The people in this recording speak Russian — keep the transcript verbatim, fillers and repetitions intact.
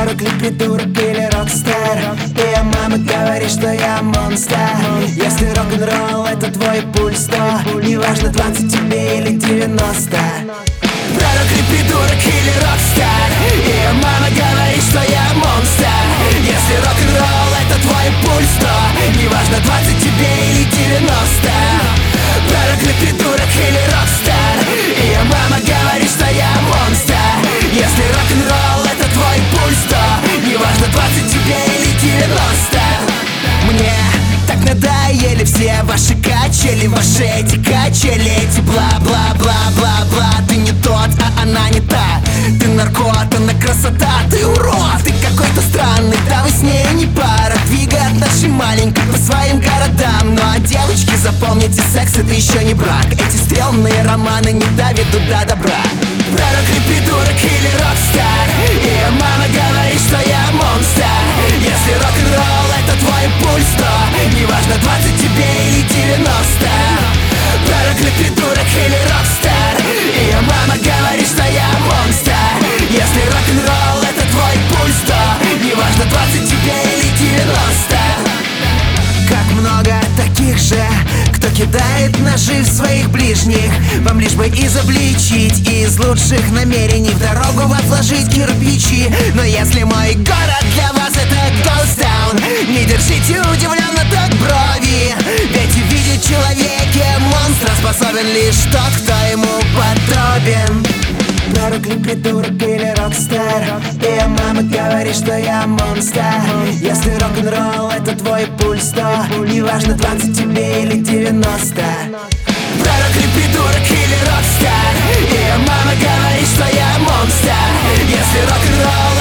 Пророк ли придурок или рокстар? И мама говорит, что я монстр. Если рок-н-ролл это твой пульс, то неважно, двадцать тебе или девяносто. Пророк ли придурок или рокстар? И мама говорит, что я монстр. Если рок-н-ролл это твой пульс, то неважно, двадцать тебе или девяносто. Пророк ли придурок или рокстар? И мама говорит, что я монстр. Если рок-н-ролл это твой пульс, то неважно, двадцать тебе или девяносто. Мне так надоели все ваши качели, ваши эти качели, эти бла-бла-бла-бла-бла. Ты не тот, а она не та. Ты наркот, она красота, ты урод. Ты какой-то странный, да вы с ней не пара. Двигает нашей маленькой по своим городам. Ну а девочки, запомните, секс это еще не брак. Эти стрёмные романы не доведут до добра. Пророк ли придурок или рокстар? И мама говорит, что я монстр. Если рок-н-ролл это твой пульс, то неважно, двадцать тебе или девяносто. Пророк ли придурок или рокстар? И мама говорит, что я монстр. Если рок-н-ролл это твой пульс, то неважно, двадцать тебе или девяносто. Как много таких же, кто кидает ножи в своих ближних. Вам лишь бы изобличить, из лучших намерений в дорогу вас вложить кирпичи. Но если мой город для вас это goes down, не держите удивленно так брови. Ведь увидеть в человеке монстра способен лишь тот, кто ему подобен. Пророк ли придурок или рокстар? И мама говорит, что я монстр. Если рок-н-ролл это твой пульс, то неважно, двадцать тебе или девяносто. Пророк ли придурок или рокстар? И мама говорит, что я монстр. Если рок-н-ролл